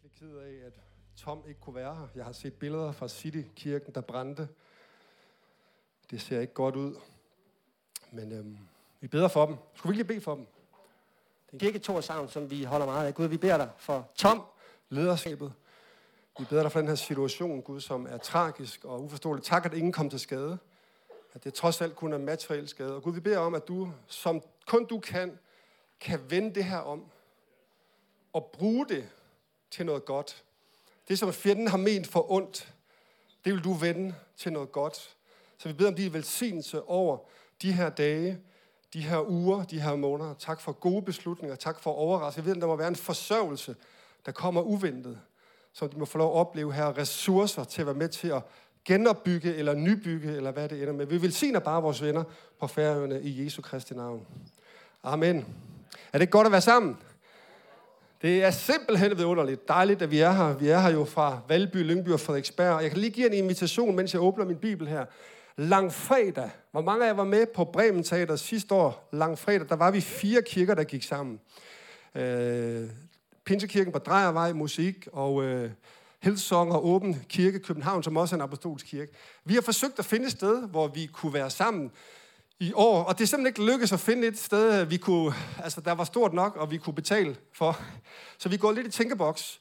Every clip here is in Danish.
virkelig ked af, at Tom ikke kunne være her. Jeg har set billeder fra City-kirken, der brændte. Det ser ikke godt ud. Men vi beder for dem. Skulle vi ikke lige bede for dem? Det er kirketorsavn, som vi holder meget af. Gud, vi beder dig for Tom, lederskabet. Vi beder dig for den her situation, Gud, som er tragisk og uforståelig. Tak, at ingen kom til skade. At det trods alt kun er materiel skade. Og Gud, vi beder om, at du, som kun du kan vende det her om. Og bruge det til noget godt. Det, som fjenden har ment for ondt, det vil du vende til noget godt. Så vi beder om din velsignelse over de her dage, de her uger, de her måneder. Tak for gode beslutninger, tak for overraskelse. Jeg ved, at der må være en forsørgelse, der kommer uventet, som de må få lov at opleve her. Ressourcer til at være med til at genopbygge eller nybygge, eller hvad det ender med. Vi velsigner bare vores venner på Færøerne i Jesu Kristi navn. Amen. Er det ikke godt at være sammen? Det er simpelthen vidunderligt. Dejligt, at vi er her. Vi er her jo fra Valby, Lyngby og Frederiksberg. Og jeg kan lige give en invitation, mens jeg åbner min bibel her. Langfredag. Hvor mange af jer var med på Bremen Teater sidste år? Langfredag. Der var vi 4 kirker, der gik sammen. Pinsekirken på Drejervej, Musik og Hillsong og Åben Kirke København, som også er en apostolsk kirke. Vi har forsøgt at finde et sted, hvor vi kunne være sammen i år, og det er simpelthen ikke lykkedes at finde et sted, vi kunne, altså der var stort nok, og vi kunne betale for. Så vi går lidt i tænkeboks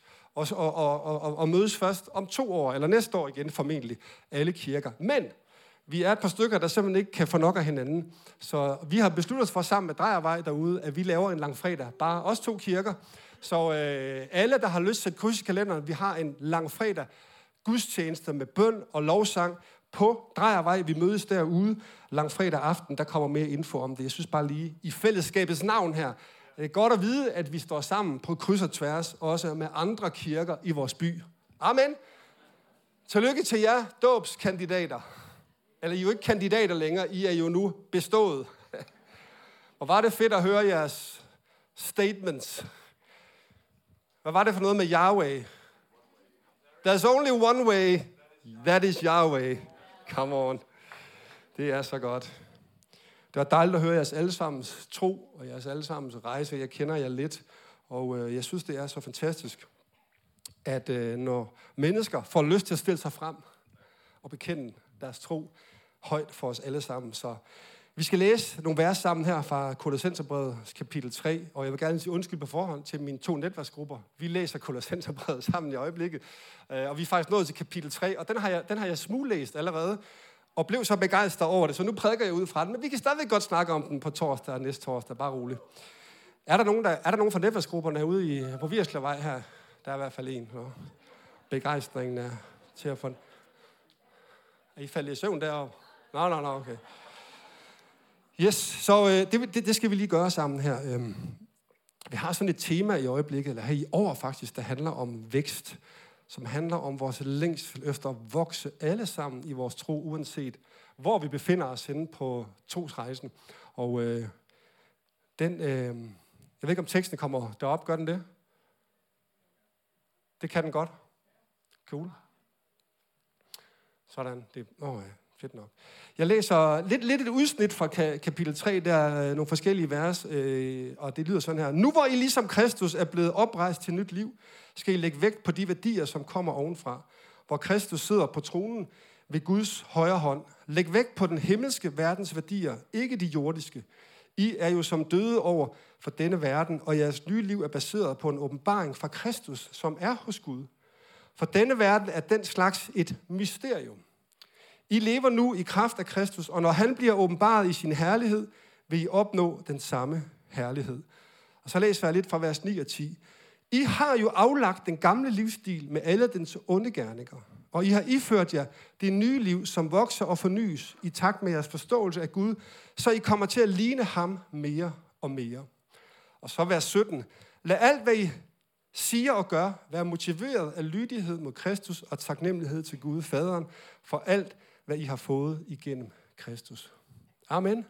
og mødes først om 2 år, eller næste år igen formentlig, alle kirker. Men vi er et par stykker, der simpelthen ikke kan få nok af hinanden. Så vi har besluttet os for sammen med Drejervej derude, at vi laver en langfredag. Bare os 2 kirker. Så alle, der har lyst til at kryds i kalenderen, vi har en langfredag gudstjeneste med bøn og lovsang på Drejervej. Vi mødes derude langfredag aften. Der kommer mere info om det. Jeg synes bare lige i fællesskabets navn her. Det er godt at vide, at vi står sammen på kryds og tværs, også med andre kirker i vores by. Amen. Tillykke til jer, dåbskandidater. Eller I er jo ikke kandidater længere, I er jo nu bestået. Og var det fedt at høre jeres statements. Hvad var det for noget med Yahweh? There's only one way, that is Yahweh. Come on. Det er så godt. Det var dejligt at høre jeres allesammens tro og jeres allesammens rejse. Jeg kender jer lidt, og jeg synes, det er så fantastisk, at når mennesker får lyst til at stille sig frem og bekende deres tro højt for os alle sammen. Så vi skal læse nogle vers sammen her fra Kolossenserbrevet kapitel 3, og jeg vil gerne sige undskyld på forhånd til mine 2 netværksgrupper. Vi læser Kolossenserbrevet sammen i øjeblikket, og vi er faktisk nået til kapitel 3, og den har jeg smuglæst allerede, og blev så begejstret over det, så nu prædiker jeg ud fra den, men vi kan stadigvæk godt snakke om den på torsdag og næste torsdag, bare roligt. Er der nogen fra netværksgrupperne herude på Virsklervej her? Der er i hvert fald en, og begejstringen er til at få. Er I faldet i søvn deroppe? Nå, okay. Yes, så det skal vi lige gøre sammen her. Vi har sådan et tema i øjeblikket, eller her i år faktisk, der handler om vækst, som handler om vores længsel efter at vokse alle sammen i vores tro, uanset hvor vi befinder os henne på trosrejsen. Og jeg ved ikke, om teksten kommer derop, gør den det? Det kan den godt. Cool. Sådan, fedt nok. Jeg læser lidt et udsnit fra kapitel 3, der er nogle forskellige vers, og det lyder sådan her. Nu hvor I ligesom Kristus er blevet oprejst til nyt liv, skal I lægge vægt på de værdier, som kommer ovenfra, hvor Kristus sidder på tronen ved Guds højre hånd. Læg vægt på den himmelske verdens værdier, ikke de jordiske. I er jo som døde over for denne verden, og jeres nye liv er baseret på en åbenbaring fra Kristus, som er hos Gud. For denne verden er den slags et mysterium. I lever nu i kraft af Kristus, og når han bliver åbenbaret i sin herlighed, vil I opnå den samme herlighed. Og så læser jeg lidt fra vers 9 og 10. I har jo aflagt den gamle livsstil med alle dens onde gerninger, og I har iført jer det nye liv, som vokser og fornyes i takt med jeres forståelse af Gud, så I kommer til at ligne ham mere og mere. Og så vers 17. Lad alt, hvad I siger og gør, være motiveret af lydighed mod Kristus og taknemmelighed til Gud, Faderen, for alt, hvad I har fået igennem Kristus. Amen.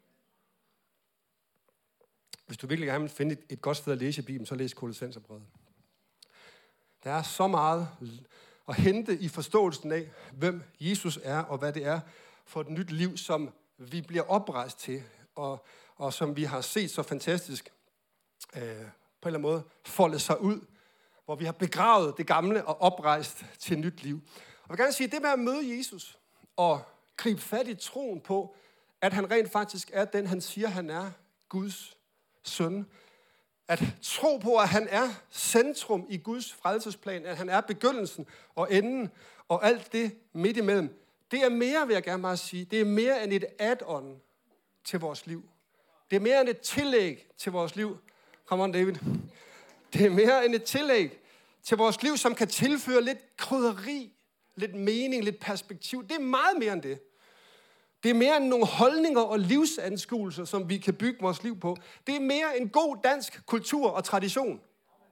Hvis du virkelig gerne vil finde et godt sted at læse i Bibelen, så læs Kolossenserbrevet. Der er så meget at hente i forståelsen af, hvem Jesus er, og hvad det er for et nyt liv, som vi bliver oprejst til, og som vi har set så fantastisk på en eller anden måde folde sig ud, hvor vi har begravet det gamle og oprejst til nyt liv. Og jeg vil gerne sige, at det med at møde Jesus og gribe fat i troen på, at han rent faktisk er den, han siger, han er, Guds søn. At tro på, at han er centrum i Guds frelsesplan, at han er begyndelsen og enden og alt det midt imellem. Det er mere, vil jeg gerne bare sige, det er mere end et add-on til vores liv. Det er mere end et tillæg til vores liv. Come on, David. Det er mere end et tillæg til vores liv, som kan tilføre lidt krydderi, lidt mening, lidt perspektiv. Det er meget mere end det. Det er mere end nogle holdninger og livsanskuelser, som vi kan bygge vores liv på. Det er mere end god dansk kultur og tradition.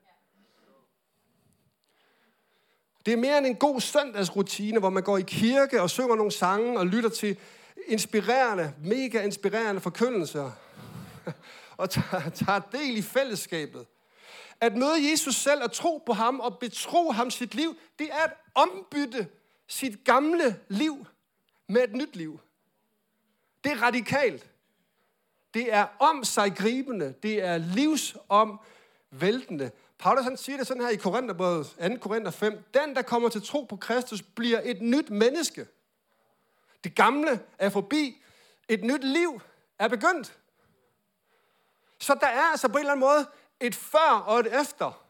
Det er mere end en god søndagsrutine, hvor man går i kirke og synger nogle sange og lytter til inspirerende, mega inspirerende forkyndelser og tager del i fællesskabet. At møde Jesus selv og tro på ham og betro ham sit liv, det er at ombytte sit gamle liv med et nyt liv. Det er radikalt. Det er om sig gribende. Det er livsomvæltende. Paulus han siger det sådan her i Korintherbrevet, 2. Korinther 5. Den, der kommer til tro på Kristus, bliver et nyt menneske. Det gamle er forbi. Et nyt liv er begyndt. Så der er altså på en eller anden måde et før og et efter.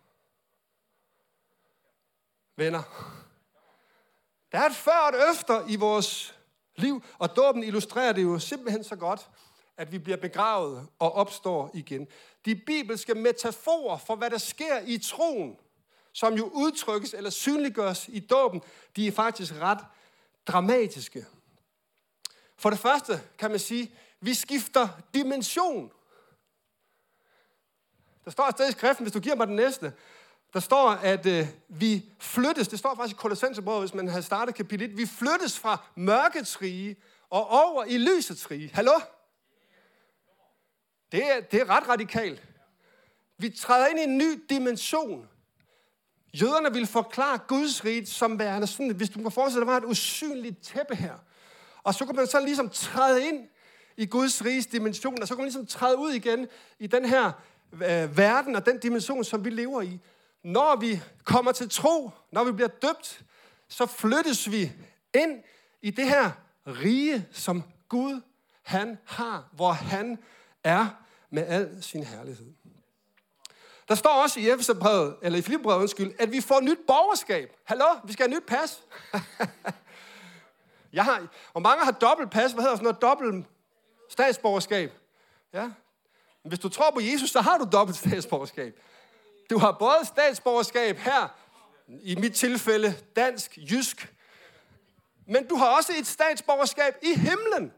Venner. Der er et før og et efter i vores liv, og dåben illustrerer det jo simpelthen så godt, at vi bliver begravet og opstår igen. De bibelske metaforer for, hvad der sker i troen, som jo udtrykkes eller synliggøres i dåben, de er faktisk ret dramatiske. For det første kan man sige, vi skifter dimension. Der står et sted i skriften, hvis du giver mig den næste, der står, at vi flyttes, det står faktisk i Kolossenserbrevet, hvis man har startet kapitel 1, vi flyttes fra mørkets rige og over i lysets rige. Hallo? Det er ret radikalt. Vi træder ind i en ny dimension. Jøderne ville forklare Guds rige som værende sådan, hvis du kan forestille dig, der var et usynligt tæppe her. Og så kunne man så ligesom træde ind i Guds riges dimension, og så kunne man ligesom træde ud igen i den her verden og den dimension, som vi lever i. Når vi kommer til tro, når vi bliver døbt, så flyttes vi ind i det her rige, som Gud han har, hvor han er med al sin herlighed. Der står også i Efeserbrevet, eller i Filipperbrevet, at vi får nyt borgerskab. Hallo, vi skal have nyt pas. Og mange har dobbelt pas, hvad hedder sådan noget, dobbelt statsborgerskab. Ja. Men hvis du tror på Jesus, så har du dobbelt statsborgerskab. Du har både statsborgerskab her, i mit tilfælde dansk, jysk, men du har også et statsborgerskab i himlen.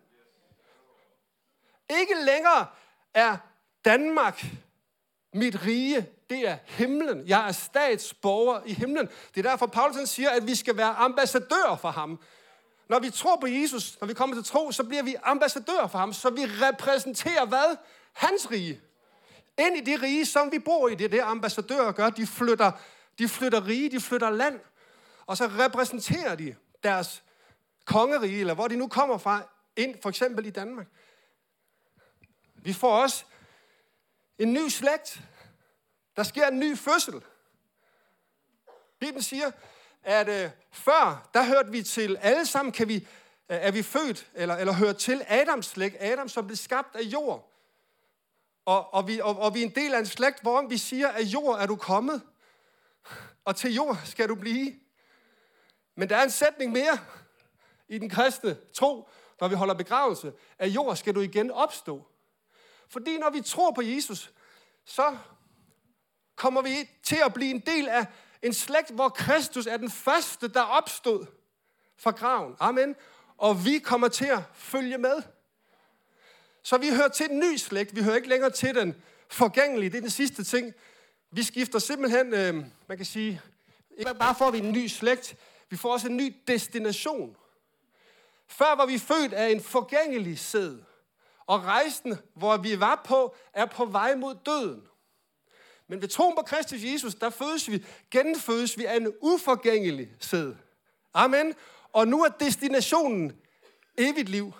Ikke længere er Danmark mit rige, det er himlen. Jeg er statsborger i himlen. Det er derfor, Paulus siger, at vi skal være ambassadører for ham. Når vi tror på Jesus, når vi kommer til tro, så bliver vi ambassadører for ham, så vi repræsenterer hvad? Hans rige. Ind i det rige, som vi bor i. Det er det, ambassadører gør. De flytter rige, de flytter land. Og så repræsenterer de deres kongerige, eller hvor de nu kommer fra, ind for eksempel i Danmark. Vi får også en ny slægt. Der sker en ny fødsel. Bibelen siger, at før, der hørte vi til, alle sammen er vi født, eller hørt til Adams slægt. Adam, som blev skabt af jord. Og vi er en del af en slægt, hvor vi siger, at jord er du kommet, og til jord skal du blive. Men der er en sætning mere i den kristne tro, når vi holder begravelse, at jord skal du igen opstå. Fordi når vi tror på Jesus, så kommer vi til at blive en del af en slægt, hvor Kristus er den første, der opstod fra graven. Amen. Og vi kommer til at følge med. Så vi hører til en ny slægt. Vi hører ikke længere til den forgængelige. Det er den sidste ting. Vi skifter simpelthen, man kan sige, ikke bare får vi en ny slægt, vi får også en ny destination. Før var vi født af en forgængelig sæd, og rejsen, hvor vi var på, er på vej mod døden. Men ved troen på Kristus Jesus, der genfødes vi af en uforgængelig sæd. Amen. Og nu er destinationen evigt liv.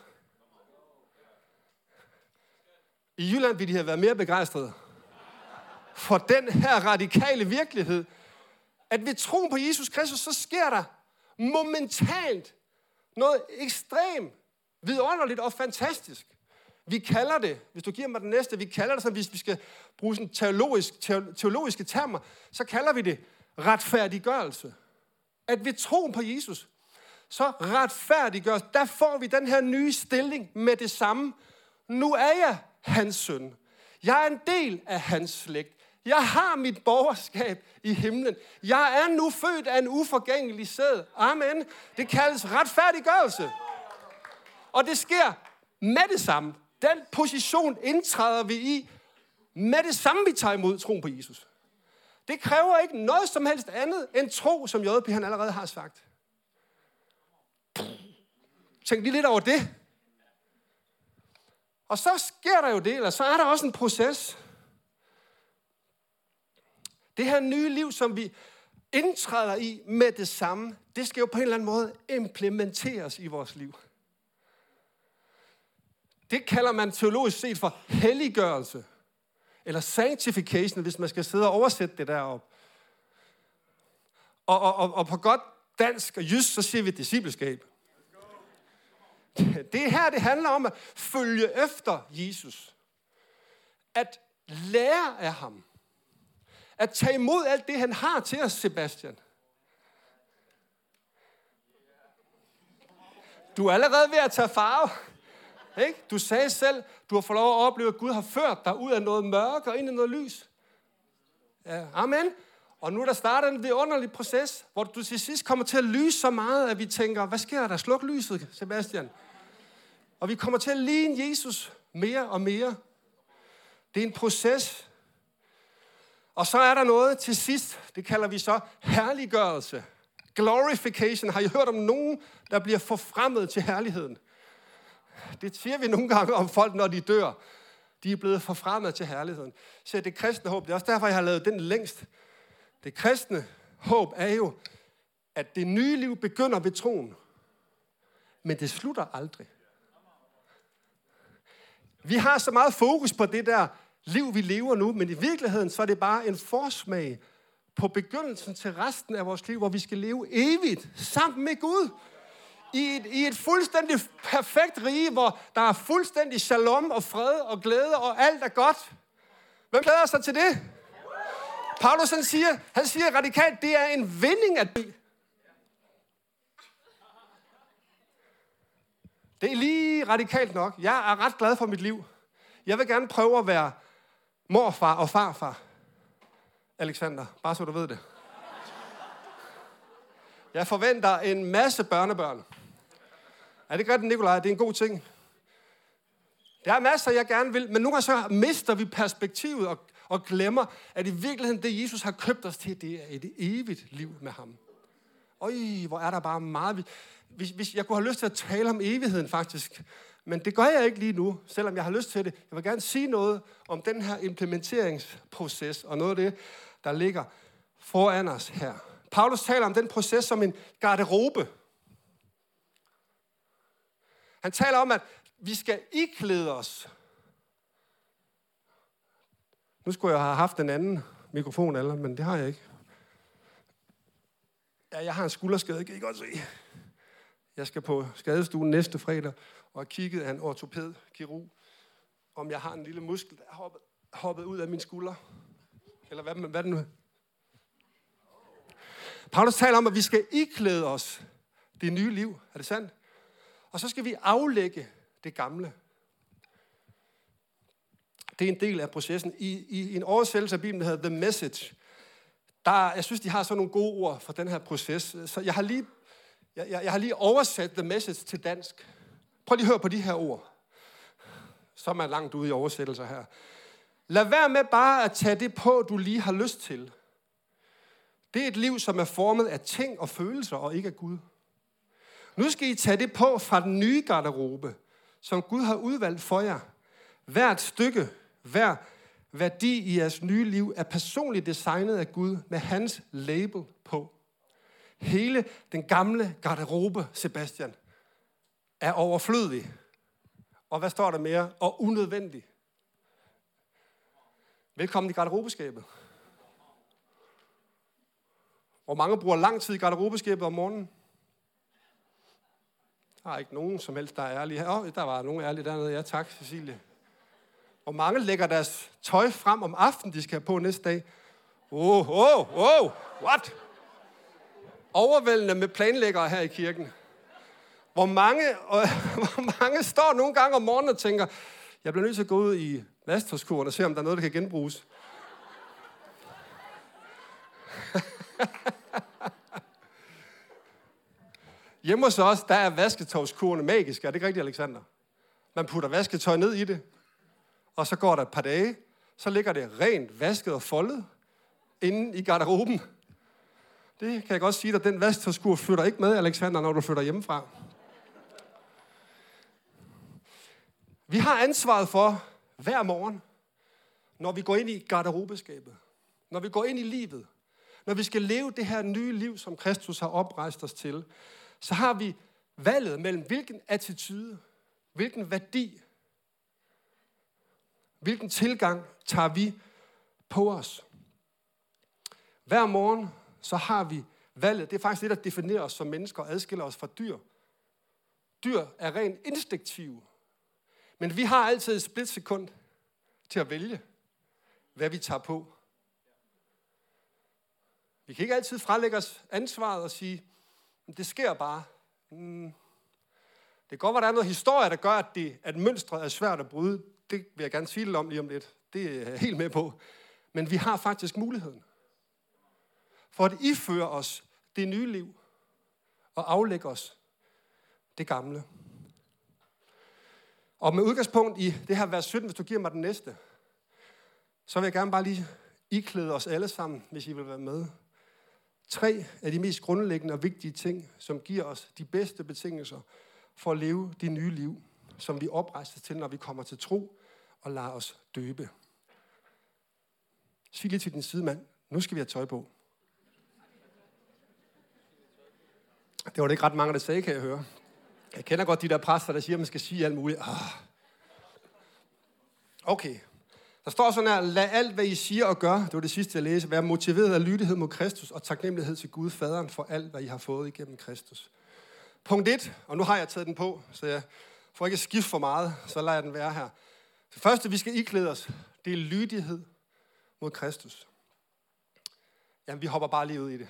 I Jylland ville de have været mere begejstrede for den her radikale virkelighed. at ved troen på Jesus Kristus, så sker der momentant noget ekstremt, vidunderligt og fantastisk. Vi kalder det, hvis du giver mig den næste, vi kalder det, så hvis vi skal bruge sådan teologiske termer, så kalder vi det retfærdiggørelse. At ved troen på Jesus, så retfærdiggørelse, der får vi den her nye stilling med det samme. Nu er jeg hans søn. Jeg er en del af hans slægt. Jeg har mit borgerskab i himlen. Jeg er nu født af en uforgængelig sæd. Amen. Det kaldes retfærdiggørelse. Og det sker med det samme. Den position indtræder vi i med det samme, vi tager imod troen på Jesus. Det kræver ikke noget som helst andet end tro, som JP han allerede har sagt. Tænk lige lidt over det. Og så sker der jo det, eller så er der også en proces. Det her nye liv, som vi indtræder i med det samme, det skal jo på en eller anden måde implementeres i vores liv. Det kalder man teologisk set for helliggørelse. Eller sanctification, hvis man skal sidde og oversætte det derop. Og på godt dansk og jysk, så siger vi discipleskab. Det her, det handler om at følge efter Jesus. At lære af ham. At tage imod alt det, han har til os, Sebastian. Du er allerede ved at tage farve. Ikke? Du sagde selv, du har fået lov at opleve, at Gud har ført dig ud af noget mørke og ind i noget lys. Ja, amen. Og nu er der startet en vidunderlig proces, hvor du til sidst kommer til at lyse så meget, at vi tænker, hvad sker der? Sluk lyset, Sebastian. Og vi kommer til at ligne Jesus mere og mere. Det er en proces. Og så er der noget til sidst, det kalder vi så herliggørelse. Glorification. Har I hørt om nogen, der bliver forfremmet til herligheden? Det siger vi nogle gange om folk, når de dør. De er blevet forfremmet til herligheden. Så det kristne håb, det er også derfor, jeg har lavet den længst. Det kristne håb er jo, at det nye liv begynder ved troen. Men det slutter aldrig. Vi har så meget fokus på det der liv, vi lever nu, men i virkeligheden så er det bare en forsmag på begyndelsen til resten af vores liv, hvor vi skal leve evigt sammen med Gud. I et fuldstændig perfekt rige, hvor der er fuldstændig shalom og fred og glæde og alt er godt. Hvem glæder sig til det? Paulus han siger radikalt, det er en vinding at dø. Det er lige radikalt nok. Jeg er ret glad for mit liv. Jeg vil gerne prøve at være morfar og farfar. Alexander, bare så du ved det. Jeg forventer en masse børnebørn. Er det ikke rigtigt, Nikolaj? Det er en god ting. Der er masser, jeg gerne vil, men nogle gange så mister vi perspektivet og glemmer, at i virkeligheden det, Jesus har købt os til, det er et evigt liv med ham. Øj, hvor er der bare meget. Jeg kunne have lyst til at tale om evigheden faktisk, men det gør jeg ikke lige nu, selvom jeg har lyst til det. Jeg vil gerne sige noget om den her implementeringsproces, og noget af det, der ligger foran os her. Paulus taler om den proces som en garderobe. Han taler om, at vi skal iklæde os. Nu skulle jeg have haft en anden mikrofon, eller, men det har jeg ikke. Ja, jeg har en skulderskade, kan I godt se. Jeg skal på skadestuen næste fredag og kigge af en ortoped-kirurg, om jeg har en lille muskel, der er hoppet ud af min skulder. Eller hvad det nu er. Paulus taler om, at vi skal iklæde os det nye liv. Er det sandt? Og så skal vi aflægge det gamle. Det er en del af processen. I en oversættelse af Bibelen, der hedder The Message, jeg synes, de har sådan nogle gode ord for den her proces. Så jeg har lige oversat The Message til dansk. Prøv lige at høre på de her ord. Så er man langt ude i oversættelser her. Lad være med bare at tage det på, du lige har lyst til. Det er et liv, som er formet af ting og følelser, og ikke af Gud. Nu skal I tage det på fra den nye garderobe, som Gud har udvalgt for jer. Hvert stykke, hver værdi i jeres nye liv er personligt designet af Gud med hans label på. Hele den gamle garderobe, Sebastian, er overflødig. Og hvad står der mere? Og unødvendig. Velkommen i garderobeskabet. Hvor mange bruger lang tid i garderobeskabet om morgenen? Der er ikke nogen som helst, der er ærlige her. Der var nogen ærlige dernede. Ja, tak, Cecilie. Hvor mange lægger deres tøj frem om aftenen, de skal have på næste dag? What? Overvældende med planlæggere her i kirken. Hvor mange står nogle gange om morgenen og tænker, jeg bliver nødt til at gå ud i vasketøjskurven og se, om der er noget, der kan genbruges. Hjemme hos os, der er vasketøjskurvene magiske. Er det ikke rigtigt, Alexander? Man putter vasketøj ned i det, og så går der et par dage, så ligger det rent vasket og foldet inde i garderoben. Det kan jeg godt sige dig, den vasketøjskurv flytter ikke med, Alexander, når du flytter hjemmefra. Vi har ansvaret for hver morgen, når vi går ind i garderobeskabet, når vi går ind i livet, når vi skal leve det her nye liv, som Kristus har oprejst os til, så har vi valget mellem hvilken attitude, hvilken værdi, hvilken tilgang tager vi på os. Hver morgen så har vi valget. Det er faktisk det, der definerer os som mennesker og adskiller os fra dyr. Dyr er rent instinktive. Men vi har altid et splitsekund til at vælge, hvad vi tager på. Vi kan ikke altid frelægge os ansvaret og sige, det sker bare. Det kan godt være, der er noget historie, der gør, at mønstret er svært at bryde. Det vil jeg gerne sige lidt om lige om lidt. Det er jeg helt med på. Men vi har faktisk muligheden for at iføre os det nye liv og aflægge os det gamle. Og med udgangspunkt i det her vers 17, hvis du giver mig den næste, så vil jeg gerne bare lige iklæde os alle sammen, hvis I vil være med. 3 af de mest grundlæggende og vigtige ting, som giver os de bedste betingelser for at leve det nye liv, som vi oprejser til, når vi kommer til tro og lader os døbe. Sig lige til din sidemand, nu skal vi have tøj på. Det var det ikke ret mange, der sagde, kan jeg høre. Jeg kender godt de der præster, der siger, at man skal sige alt muligt. Okay. Der står sådan her, lad alt, hvad I siger og gør, det var det sidste, jeg læste, være motiveret af lydighed mod Kristus og taknemmelighed til Gud, Faderen, for alt, hvad I har fået igennem Kristus. Punkt 1, og nu har jeg taget den på, så jeg får ikke skift for meget, så lader jeg den være her. Det første, vi skal iklæde os, det er lydighed mod Kristus. Jamen, vi hopper bare lige ud i det.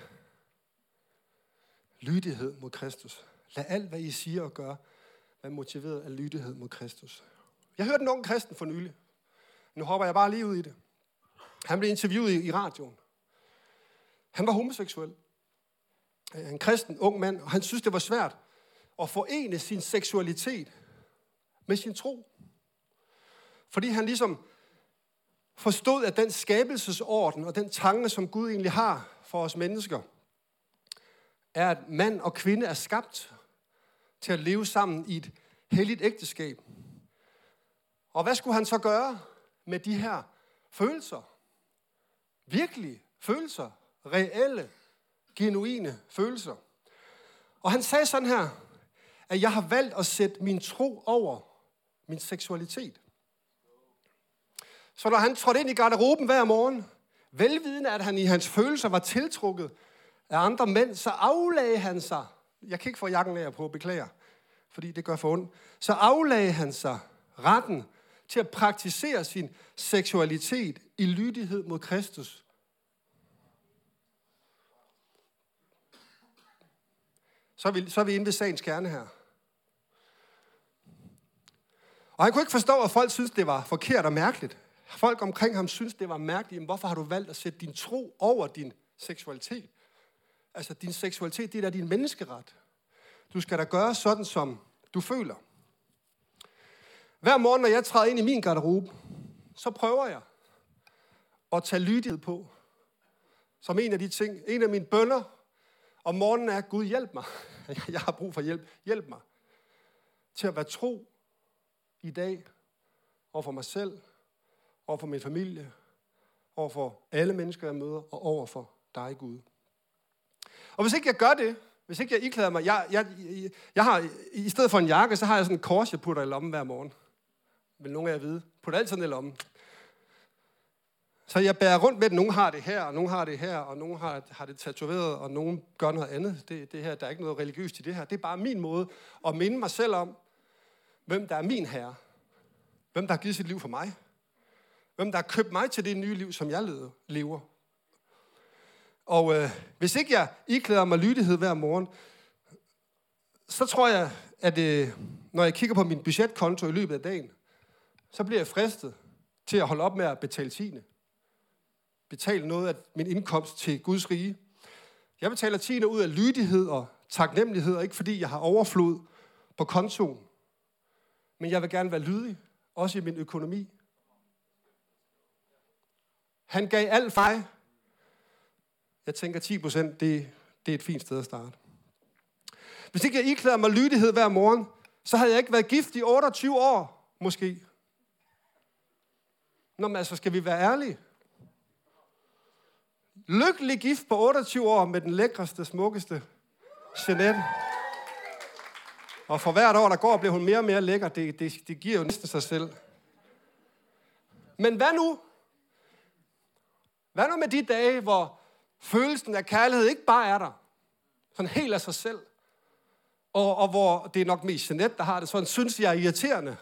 Lydighed mod Kristus. Lad alt, hvad I siger og gør, være motiveret af lydighed mod Kristus. Jeg hørte en ung kristen for nylig. Nu hopper jeg bare lige ud i det. Han blev interviewet i radioen. Han var homoseksuel. En kristen ung mand, og han synes, det var svært at forene sin seksualitet med sin tro. Fordi han ligesom forstod, at den skabelsesorden og den tanke, som Gud egentlig har for os mennesker, er, at mand og kvinde er skabt til at leve sammen i et helligt ægteskab. Og hvad skulle han så gøre med de her følelser? Virkelige følelser. Reelle, genuine følelser. Og han sagde sådan her, at jeg har valgt at sætte min tro over min seksualitet. Så når han trådte ind i garderoben hver morgen, velvidende at han i hans følelser var tiltrukket af andre mænd, så aflagde han sig. Jeg kan ikke få jakken af på, beklager, fordi det gør for ondt. Så aflagde han sig retten til at praktisere sin seksualitet i lydighed mod Kristus. Så er vi inde ved sagens kerne her. Og han kunne ikke forstå, at folk synes det var forkert og mærkeligt. Folk omkring ham synes det var mærkeligt. Men hvorfor har du valgt at sætte din tro over din seksualitet? Altså, din seksualitet, det er da din menneskeret. Du skal da gøre sådan, som du føler. Hver morgen, når jeg træder ind i min garderobe, så prøver jeg at tage lydighed på. Som en af de ting, en af mine bønner om morgenen er, Gud hjælp mig. Jeg har brug for hjælp. Hjælp mig til at være tro i dag over for mig selv, over for min familie, over for alle mennesker, jeg møder, og over for dig, Gud. Og hvis ikke jeg gør det, hvis ikke jeg iklæder mig, jeg har, i stedet for en jakke, så har jeg sådan en kors, jeg putter i lommen hver morgen. Vil nogen af jer vide? Putter altid sådan i lommen. Så jeg bærer rundt med det. Nogle har det her, og nogle har det her, og nogle har det tatoveret, og nogle gør noget andet. Det her, der er ikke noget religiøst i det her. Det er bare min måde at minde mig selv om, hvem der er min herre. Hvem der har givet sit liv for mig. Hvem der har købt mig til det nye liv, som jeg lever. Og hvis ikke jeg iklæder mig lydighed hver morgen, så tror jeg, at når jeg kigger på min budgetkonto i løbet af dagen, så bliver jeg fristet til at holde op med at betale tiende. Betale noget af min indkomst til Guds rige. Jeg betaler tiende ud af lydighed og taknemmelighed, og ikke fordi jeg har overflod på kontoen. Men jeg vil gerne være lydig, også i min økonomi. Han gav alt for mig. Jeg tænker 10%, det er et fint sted at starte. Hvis ikke jeg iklæder mig lydighed hver morgen, så havde jeg ikke været gift i 28 år, måske. Nå, men altså, skal vi være ærlige? Lykkelig gift på 28 år med den lækreste, smukkeste Jeanette. Og for hvert år, der går, bliver hun mere og mere lækker. Det giver jo næsten sig selv. Men hvad nu? Hvad nu med de dage, hvor følelsen af kærlighed ikke bare er der? Sådan helt af sig selv. Og hvor det er nok mest Jeanette, der har det sådan, synes jeg er irriterende.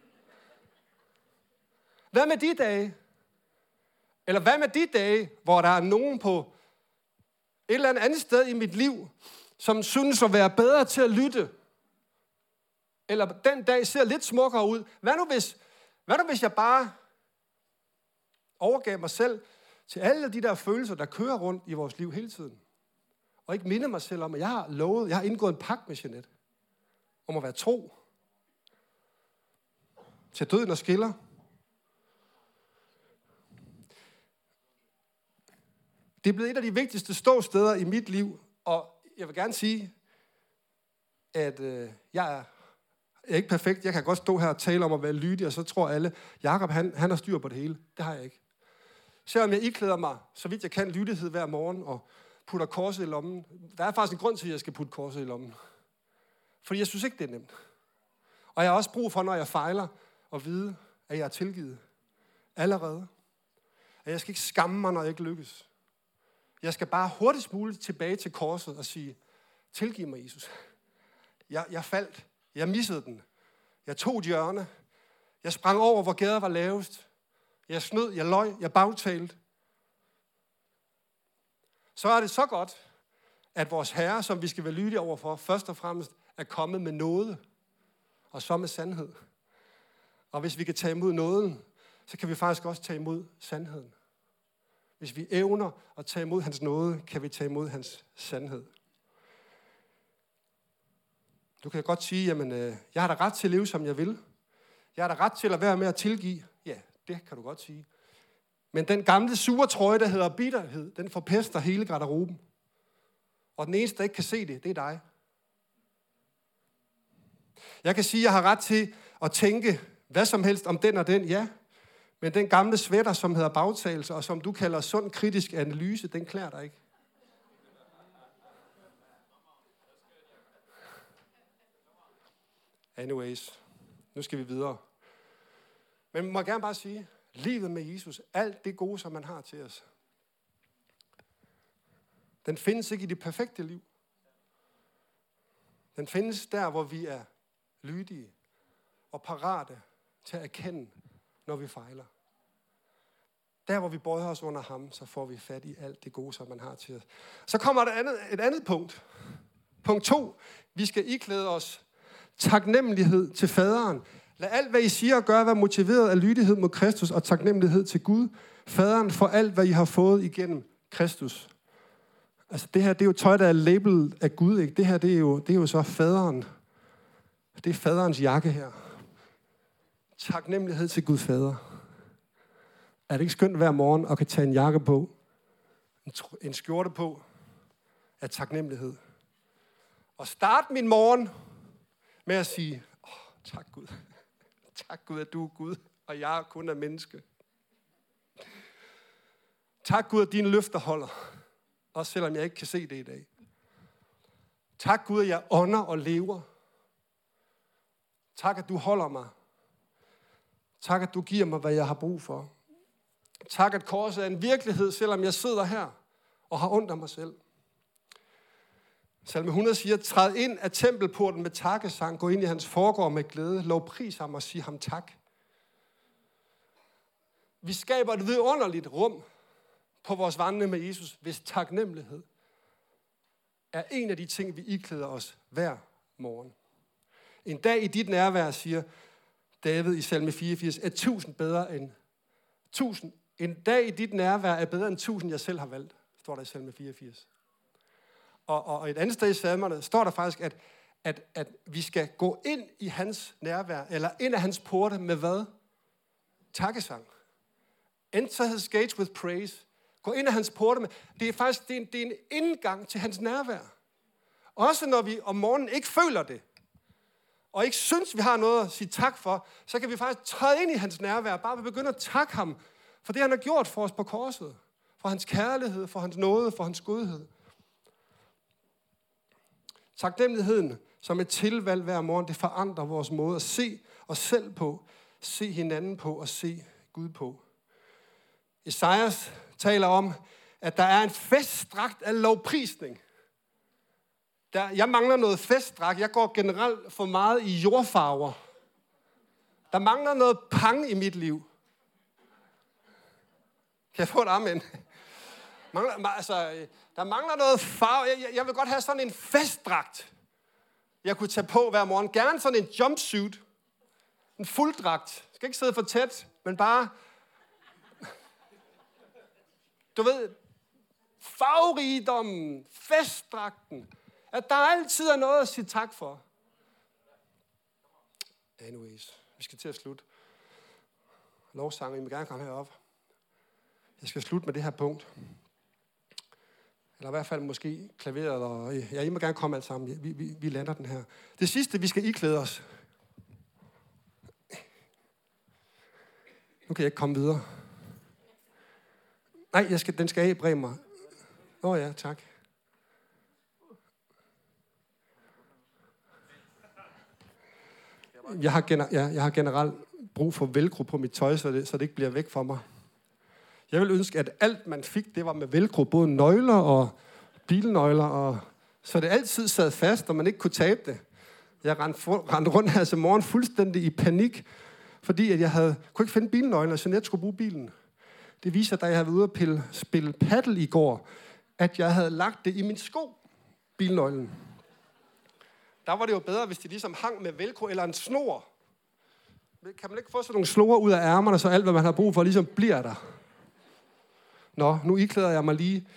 Hvad med de dage? Eller hvad med de dage, hvor der er nogen på et eller andet sted i mit liv, som synes at være bedre til at lytte? Eller den dag ser lidt smukkere ud. Hvad nu hvis jeg bare overgav mig selv til alle de der følelser, der kører rundt i vores liv hele tiden? Og ikke minde mig selv om, at jeg har indgået en pagt med Jeanette om at være tro. Til døden og skiller. Det er blevet et af de vigtigste ståsteder i mit liv, og jeg vil gerne sige, at jeg er ikke perfekt. Jeg kan godt stå her og tale om at være lydig, og så tror alle, Jakob han har styr på det hele. Det har jeg ikke. Selvom jeg iklæder mig, så vidt jeg kan, lydighed hver morgen, og putter korset i lommen. Der er faktisk en grund til, at jeg skal putte korset i lommen. Fordi jeg synes ikke, det er nemt. Og jeg har også brug for, når jeg fejler, at vide, at jeg er tilgivet. Allerede. At jeg skal ikke skamme mig, når jeg ikke lykkes. Jeg skal bare hurtigst muligt tilbage til korset og sige, tilgiv mig, Jesus. Jeg faldt. Jeg missede den. Jeg tog et hjørne. Jeg sprang over, hvor gader var lavest. Jeg snød, jeg løj, jeg bagtalte. Så er det så godt, at vores Herre, som vi skal være lydige overfor, først og fremmest er kommet med nåde, og så med sandhed. Og hvis vi kan tage imod nåden, så kan vi faktisk også tage imod sandheden. Hvis vi evner at tage imod hans nåde, kan vi tage imod hans sandhed. Du kan godt sige, jamen, jeg har da ret til at leve, som jeg vil. Jeg har da ret til at være med at tilgive. Ja, det kan du godt sige. Men den gamle sure trøje, der hedder bitterhed, den forpester hele garderoben. Og den eneste, der ikke kan se det, det er dig. Jeg kan sige, at jeg har ret til at tænke hvad som helst om den og den, ja. Men den gamle sweater, som hedder bagtagelse, og som du kalder sund kritisk analyse, den klæder dig ikke. Anyways, nu skal vi videre. Men man må gerne bare sige, livet med Jesus, alt det gode, som man har til os, den findes ikke i det perfekte liv. Den findes der, hvor vi er lydige og parate til at erkende, når vi fejler. Der, hvor vi bøjer os under ham, så får vi fat i alt det gode, som man har til os. Så kommer der et andet punkt. Punkt 2. Vi skal iklæde os taknemmelighed til faderen. Lad alt, hvad I siger og gør, være motiveret af lydighed mod Kristus og taknemmelighed til Gud. Faderen for alt, hvad I har fået igennem Kristus. Altså det her, det er jo tøj, der er labelet af Gud, ikke? Det her, det er jo så faderen. Det er faderens jakke her. Taknemmelighed til Gud fader. Er det ikke skønt hver morgen at kan tage en jakke på, en skjorte på, af taknemmelighed? Og starte min morgen med at sige, tak Gud. Tak Gud, at du er Gud, og jeg kun er menneske. Tak Gud, at dine løfter holder, også selvom jeg ikke kan se det i dag. Tak Gud, at jeg ånder og lever. Tak, at du holder mig. Tak, at du giver mig, hvad jeg har brug for. Tak, at korset er en virkelighed, selvom jeg sidder her og har ondt af mig selv. Salme 100 siger, træd ind af tempelporten med takkesang, gå ind i hans forgård med glæde, lovpris ham og sig ham tak. Vi skaber et vidunderligt rum på vores vandring med Jesus, hvis taknemmelighed er en af de ting, vi iklæder os hver morgen. En dag i dit nærvær, siger David i salme 84, er 1000 bedre end 1000. En dag i dit nærvær er bedre end 1000, jeg selv har valgt, står der i salme 84. Og et andet sted i salmerne står der faktisk, at vi skal gå ind i hans nærvær, eller ind af hans porte med hvad? Takkesang. Enter his gates with praise. Gå ind af hans porte med. Det er faktisk det er en indgang til hans nærvær. Også når vi om morgenen ikke føler det, og ikke synes, vi har noget at sige tak for, så kan vi faktisk træde ind i hans nærvær, bare begynde at takke ham for det, han har gjort for os på korset. For hans kærlighed, for hans nåde, for hans godhed. Taknemmeligheden som et tilvalg hver morgen, det forandrer vores måde at se os selv på, se hinanden på og se Gud på. Esajas taler om, at der er en festdragt af lovprisning. Jeg mangler noget festdragt. Jeg går generelt for meget i jordfarver. Der mangler noget pang i mit liv. Kan jeg få et amen? Der mangler noget farve. Jeg vil godt have sådan en festdragt, jeg kunne tage på hver morgen. Gerne sådan en jumpsuit. En fulddragt. Skal ikke sidde for tæt, men bare... Du ved, farverigdommen, festdragten. At der altid er noget at sige tak for. Anyways, vi skal til at slutte. Lovsangen, I må gerne komme herop. Jeg skal slutte med det her punkt. Eller i hvert fald måske klaveret, eller ja, I må gerne komme alt sammen. Vi lander den her. Det sidste, vi skal iklæde os. Nu kan jeg ikke komme videre. Nej, den skal af Bremer. Ja, tak. Jeg har generelt brug for velcro på mit tøj, så det ikke bliver væk fra mig. Jeg vil ønske, at alt man fik, det var med velcro. Både nøgler og bilnøgler, så det altid sad fast, og man ikke kunne tabe det. Jeg rendte rundt her til morgen fuldstændig i panik, fordi at jeg kunne ikke finde bilnøgler, så jeg skulle bruge bilen. Det viser, da jeg havde været ude at spille paddle i går, at jeg havde lagt det i min sko, bilnøglen. Der var det jo bedre, hvis de ligesom hang med velcro eller en snor. Kan man ikke få sådan nogle snore ud af ærmerne, så alt, hvad man har brug for, ligesom bliver der? Nå, nu iklæder jeg mig lige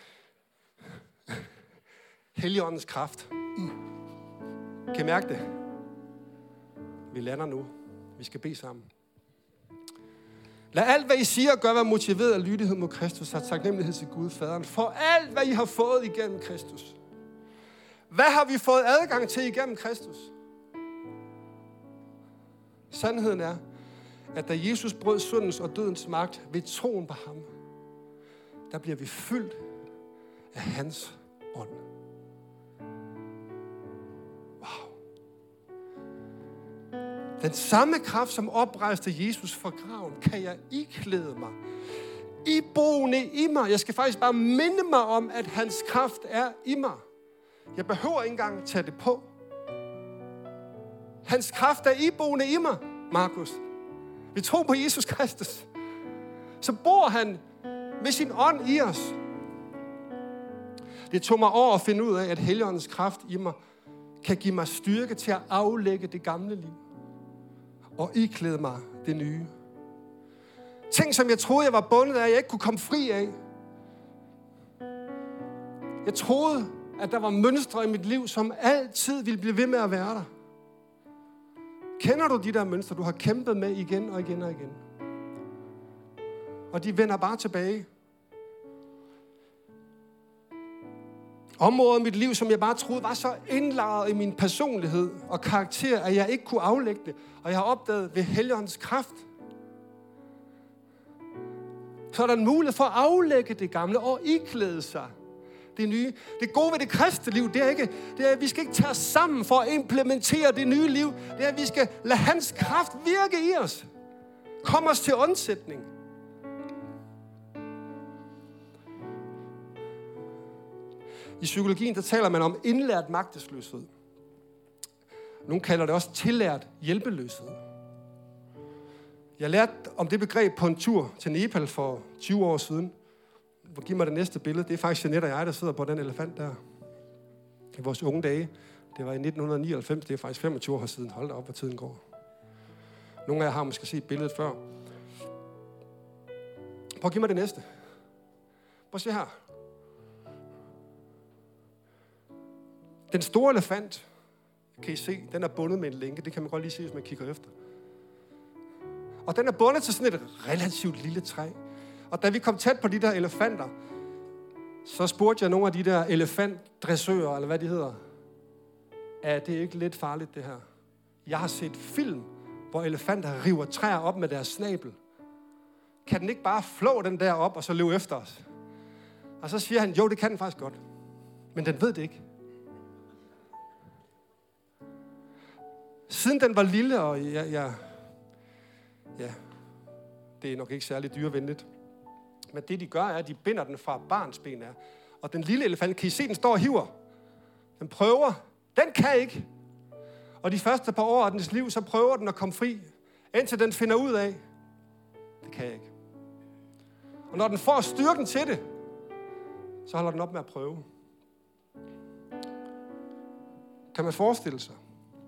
Helligåndens kraft. Kan I mærke det? Vi lander nu. Vi skal bede sammen. Lad alt, hvad I siger, gøre være motiveret af lydighed mod Kristus og taknemmelighed til Gud, Faderen, for alt, hvad I har fået igennem Kristus. Hvad har vi fået adgang til igennem Kristus? Sandheden er, at da Jesus brød syndens og dødens magt ved troen på ham, der bliver vi fyldt af hans ånd. Wow. Den samme kraft, som oprejste Jesus fra graven, kan jeg iklæde mig. Iboende i mig. Jeg skal faktisk bare minde mig om, at hans kraft er i mig. Jeg behøver ikke engang tage det på. Hans kraft er iboende i mig, Markus. Vi tror på Jesus Kristus. Så bor han med sin ånd i os. Det tog mig år at finde ud af, at Helligåndens kraft i mig kan give mig styrke til at aflægge det gamle liv. Og iklæde mig det nye. Ting, som jeg troede, jeg var bundet af, jeg ikke kunne komme fri af. Jeg troede, at der var mønstre i mit liv, som altid ville blive ved med at være der. Kender du de der mønstre, du har kæmpet med igen og igen og igen? Og de vender bare tilbage. Områder i mit liv, som jeg bare troede var så indlejret i min personlighed og karakter, at jeg ikke kunne aflægge det. Og jeg har opdaget ved Helligåndens kraft, så er der en mulighed for at aflægge det gamle og iklæde sig det nye. Det gode ved det kristne liv, det er, at vi skal ikke tage os sammen for at implementere det nye liv. Det er, at vi skal lade hans kraft virke i os. Kom os til undsætning. I psykologien, der taler man om indlært magtesløshed. Nogle kalder det også tillært hjælpeløshed. Jeg lærte om det begreb på en tur til Nepal for 20 år siden. Giv mig det næste billede. Det er faktisk Jeanette og jeg, der sidder på den elefant der. I vores unge dage. Det var i 1999. Det er faktisk 25 år siden. Hold da op, hvor tiden går. Nogle af jer har måske set billedet før. Prøv at give mig det næste. Prøv at se her. Den store elefant, kan I se, den er bundet med en lænke. Det kan man godt lige se, hvis man kigger efter. Og den er bundet til sådan et relativt lille træ. Og da vi kom tæt på de der elefanter, så spurgte jeg nogle af de der elefantdressører, eller hvad de hedder, er det ikke lidt farligt det her? Jeg har set film, hvor elefanter river træer op med deres snabel. Kan den ikke bare flå den der op, og så løbe efter os? Og så siger han, jo, det kan den faktisk godt. Men den ved det ikke. Siden den var lille, og ja, det er nok ikke særlig dyrevenligt. Men det de gør, er, at de binder den fra barns ben af. Og den lille elefant, kan I se, den står og hiver. Den prøver. Den kan ikke. Og de første par år af dens liv, så prøver den at komme fri. Indtil den finder ud af, det kan jeg ikke. Og når den får styrken til det, så holder den op med at prøve. Kan man forestille sig?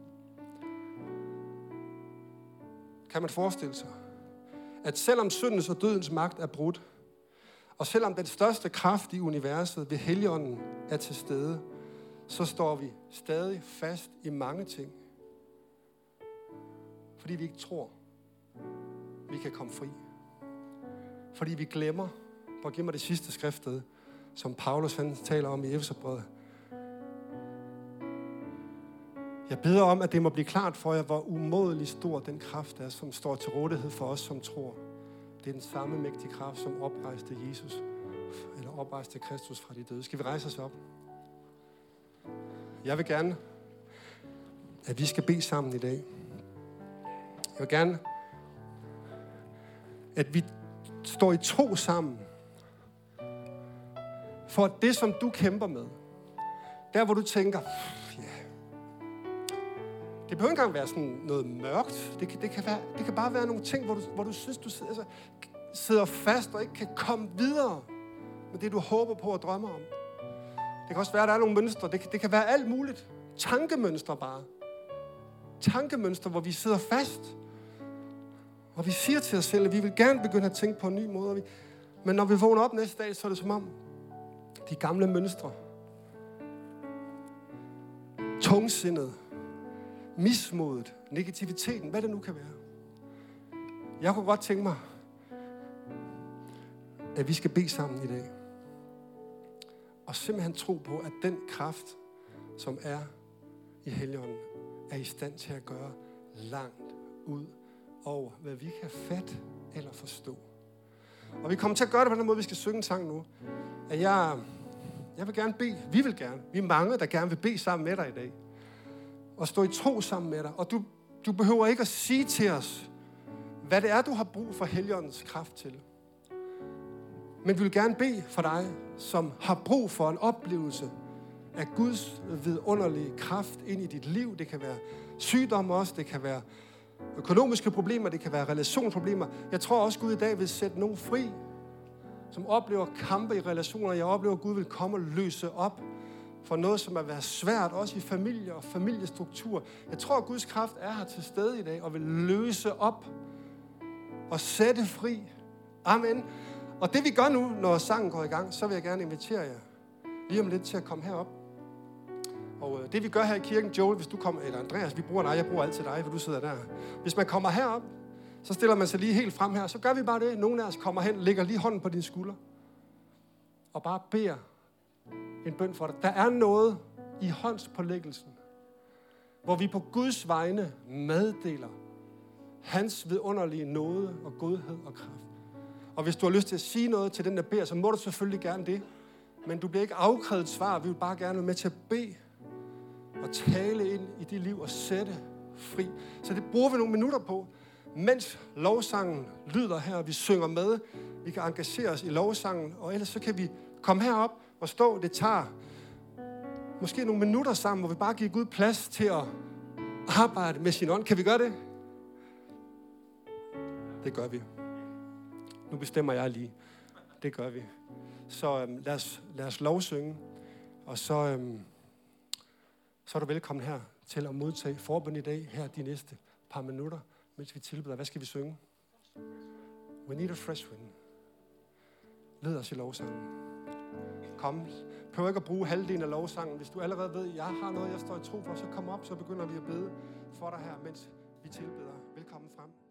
Kan man forestille sig, at selvom syndens og dødens magt er brudt, og selvom den største kraft i universet ved Helligånden er til stede, så står vi stadig fast i mange ting. Fordi vi ikke tror, vi kan komme fri. Fordi vi glemmer, prøv at give mig det sidste skriftsted, som Paulus han taler om i Efeserbrevet. Jeg beder om, at det må blive klart for jer, hvor umådelig stor den kraft er, som står til rådighed for os, som tror. Det er den samme mægtige kraft, som oprejste Jesus, eller oprejste Kristus fra de døde. Skal vi rejse os op? Jeg vil gerne, at vi skal bede sammen i dag. Jeg vil gerne, at vi står i tro sammen. For at det, som du kæmper med, der hvor du tænker, det behøver ikke engang være sådan noget mørkt. Det kan bare være nogle ting, hvor du synes, du sidder fast og ikke kan komme videre med det, du håber på og drømmer om. Det kan også være, at der er nogle mønstre. Det kan være alt muligt. Tankemønstre bare. Tankemønstre, hvor vi sidder fast. Og vi siger til os selv, at vi vil gerne begynde at tænke på en ny måde. Men når vi vågner op næste dag, så er det som om de gamle mønstre. Tungsindet. Mismodet, negativiteten, hvad det nu kan være. Jeg kunne godt tænke mig, at vi skal bede sammen i dag. Og simpelthen tro på, at den kraft, som er i Helligånden, er i stand til at gøre langt ud over, hvad vi kan fatte eller forstå. Og vi kommer til at gøre det på den måde, vi skal synge en sang nu. At jeg vil gerne bede, vi er mange, der gerne vil bede sammen med dig i dag. Og stå i tro sammen med dig. Og du behøver ikke at sige til os, hvad det er, du har brug for Helligåndens kraft til. Men vi vil gerne bede for dig, som har brug for en oplevelse af Guds vidunderlige kraft ind i dit liv. Det kan være sygdom også, det kan være økonomiske problemer, det kan være relationsproblemer. Jeg tror også, Gud i dag vil sætte nogen fri, som oplever kampe i relationer. Jeg oplever, at Gud vil komme og løse op for noget, som er været svært, også i familie og familiestruktur. Jeg tror, at Guds kraft er her til stede i dag og vil løse op og sætte fri. Amen. Og det vi gør nu, når sangen går i gang, så vil jeg gerne invitere jer lige om lidt til at komme herop. Og det vi gør her i kirken, Joel, hvis du kommer, eller Andreas, vi bruger dig, jeg bruger altid dig, for du sidder der. Hvis man kommer herop, så stiller man sig lige helt frem her, så gør vi bare det. Nogle af os kommer hen, lægger lige hånden på dine skuldre og bare beder en bøn for dig. Der er noget i håndspålæggelsen, hvor vi på Guds vegne meddeler hans vidunderlige nåde og godhed og kraft. Og hvis du har lyst til at sige noget til den, der beder, så må du selvfølgelig gerne det. Men du bliver ikke afkrævet et svar. Vi vil bare gerne være med til at bede og tale ind i dit liv og sætte fri. Så det bruger vi nogle minutter på, mens lovsangen lyder her, og vi synger med. Vi kan engagere os i lovsangen, og ellers så kan vi komme herop og stå. Det tager måske nogle minutter sammen, hvor vi bare giver Gud plads til at arbejde med sin ånd. Kan vi gøre det? Det gør vi. Nu bestemmer jeg lige. Det gør vi. Så lad os lovsynge, og så er du velkommen her til at modtage forbøn i dag, her de næste par minutter, mens vi tilbeder. Hvad skal vi synge? We need a fresh wind. Led os i lovsangen. Kom. Prøv ikke at bruge halvdelen af lovsangen. Hvis du allerede ved, at jeg har noget, jeg står i tro for, så kom op, så begynder vi at bede for dig her, mens vi tilbeder. Velkommen frem.